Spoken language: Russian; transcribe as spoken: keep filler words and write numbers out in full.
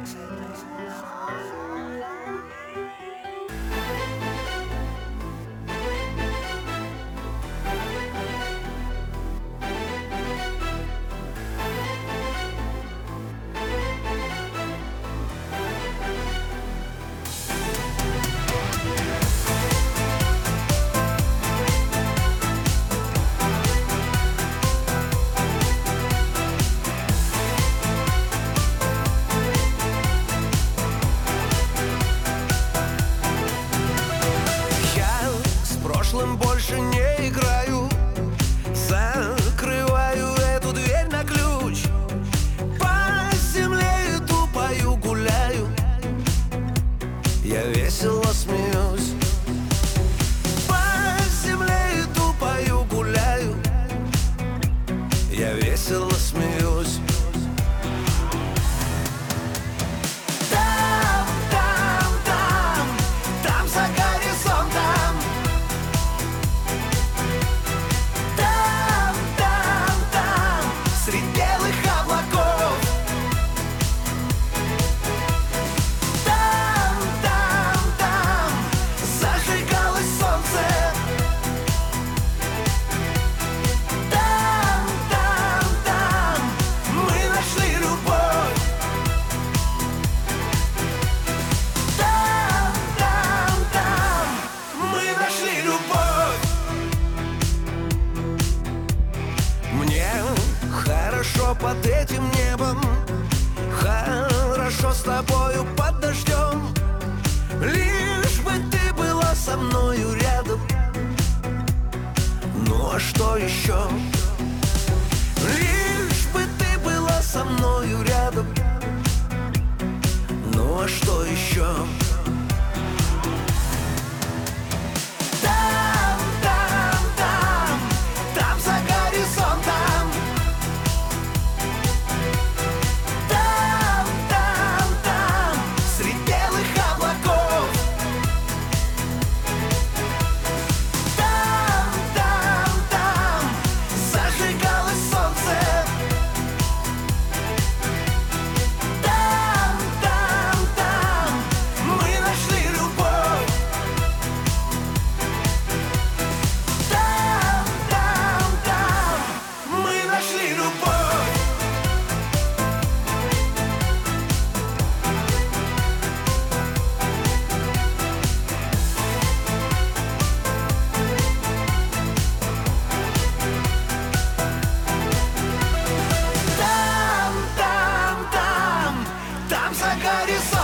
Больше не играю, закрываю эту дверь на ключ. По земле иду, пою, гуляю, я весело смеюсь. По земле иду, пою, гуляю, я весело смеюсь. Там, там, там, там за горизонтом. Под этим небом хорошо с тобою под дождем. Лишь бы ты была со мною рядом. Ну а что еще? Лишь бы ты была со мною рядом. Ну а что еще? Там, там, там, там за горизонтом. Горизонт.